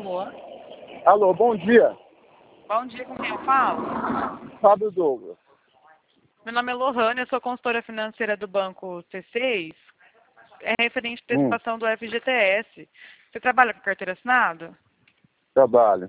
Alô? Alô, bom dia. Bom dia, com quem eu falo? Fábio Douglas. Meu nome é Lohane, eu sou consultora financeira do Banco C6. É referente à antecipação do FGTS. Você trabalha com carteira assinada? Trabalho.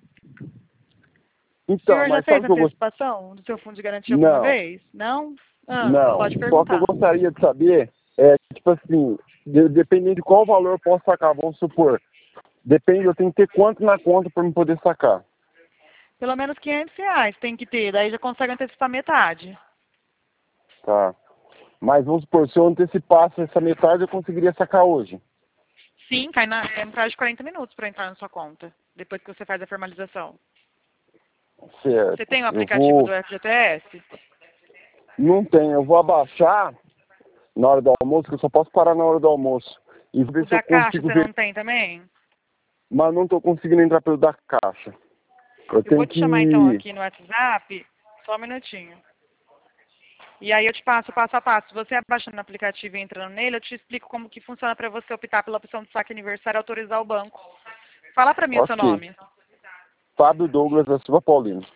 O Então, senhor já mas fez sabe a o que eu gost... antecipação do seu fundo de garantia alguma Não, vez? Não? não. Pode Só que eu perguntar. gostaria de saber, tipo assim, dependendo de qual valor eu posso sacar, vamos supor. Depende, eu tenho que ter quanto na conta para me poder sacar. Pelo menos R$ 500 tem que ter, daí já consegue antecipar metade. Tá. Mas vamos supor, se eu antecipasse essa metade, eu conseguiria sacar hoje. Sim, é no prazo de 40 minutos para entrar na sua conta, depois que você faz a formalização. Certo. Você tem o Eu aplicativo vou... do FGTS? Não tem, eu vou abaixar na hora do almoço, que eu só posso parar na hora do almoço. E ver O se eu da Caixa consigo você ver. não tem também? Mas não estou conseguindo entrar pelo da caixa. Eu Eu vou tenho te chamar então que... aqui no WhatsApp, só um minutinho. E aí eu te passo o passo a passo. Se você abaixando o aplicativo e entrando nele, eu te explico como que funciona para você optar pela opção de saque aniversário e autorizar o banco. Fala para mim o seu Ok. nome. Fábio Douglas da Silva Paulino.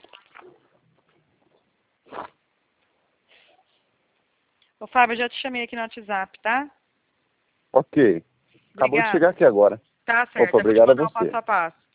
Ô Fábio, eu já te chamei aqui no WhatsApp, tá? Ok. Acabou de chegar Obrigada. aqui agora. Tá Opa, certo, eu vou te obrigado a mandar o você. passo a passo.